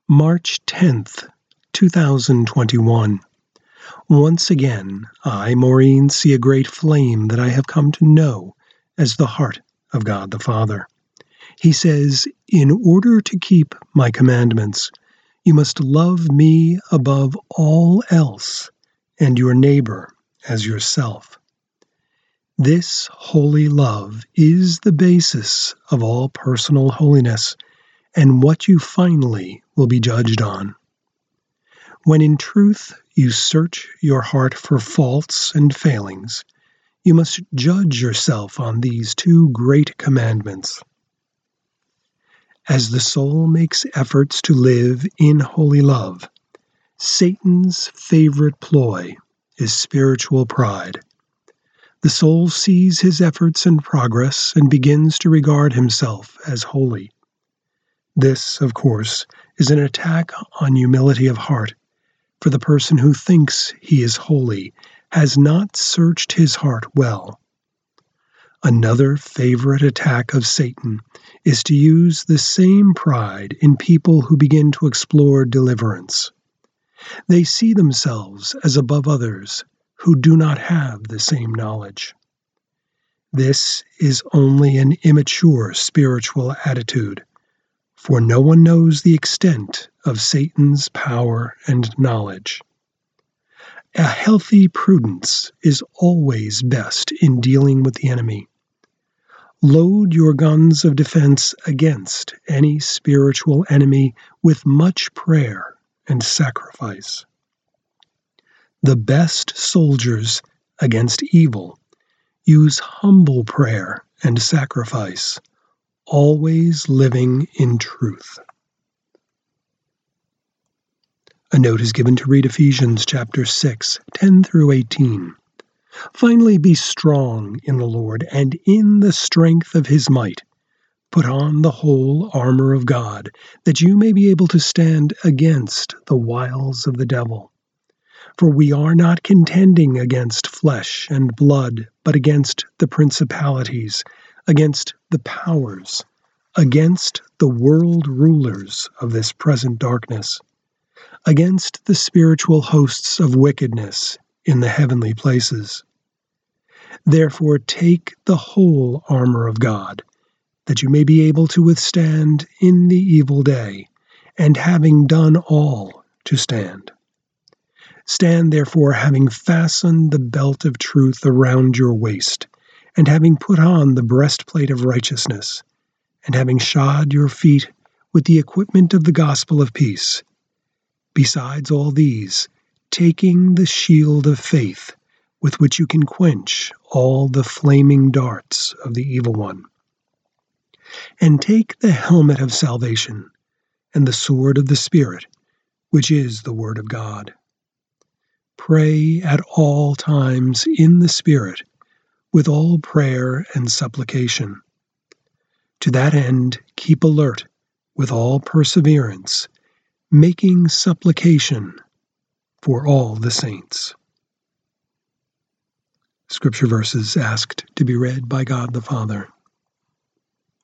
March 10th, 2021. Once again, I, Maureen, see a great flame that I have come to know as the heart of God the Father. He says, "In order to keep my commandments, you must love me above all else, and your neighbor as yourself." This holy love is the basis of all personal holiness, and what you finally will be judged on. When in truth you search your heart for faults and failings, you must judge yourself on these two great commandments. As the soul makes efforts to live in holy love, Satan's favorite ploy is spiritual pride. The soul sees his efforts and progress and begins to regard himself as holy. This, of course, is an attack on humility of heart, for the person who thinks he is holy has not searched his heart well. Another favorite attack of Satan is to use the same pride in people who begin to explore deliverance. They see themselves as above others who do not have the same knowledge. This is only an immature spiritual attitude, for no one knows the extent of Satan's power and knowledge. A healthy prudence is always best in dealing with the enemy. Load your guns of defense against any spiritual enemy with much prayer and sacrifice. The best soldiers against evil use humble prayer and sacrifice, always living in truth. A note is given to read Ephesians chapter 6, 10 through 18. Finally, be strong in the Lord and in the strength of his might. Put on the whole armor of God, that you may be able to stand against the wiles of the devil. For we are not contending against flesh and blood, but against the principalities, against the powers, against the world rulers of this present darkness, against the spiritual hosts of wickedness in the heavenly places. Therefore take the whole armor of God, that you may be able to withstand in the evil day, and having done all, to stand. Stand therefore, having fastened the belt of truth around your waist, and having put on the breastplate of righteousness, and having shod your feet with the equipment of the gospel of peace. Besides all these, taking the shield of faith, with which you can quench all the flaming darts of the evil one. And take the helmet of salvation, and the sword of the Spirit, which is the word of God. Pray at all times in the Spirit, with all prayer and supplication. To that end, keep alert with all perseverance, making supplication for all the saints. Scripture verses asked to be read by God the Father.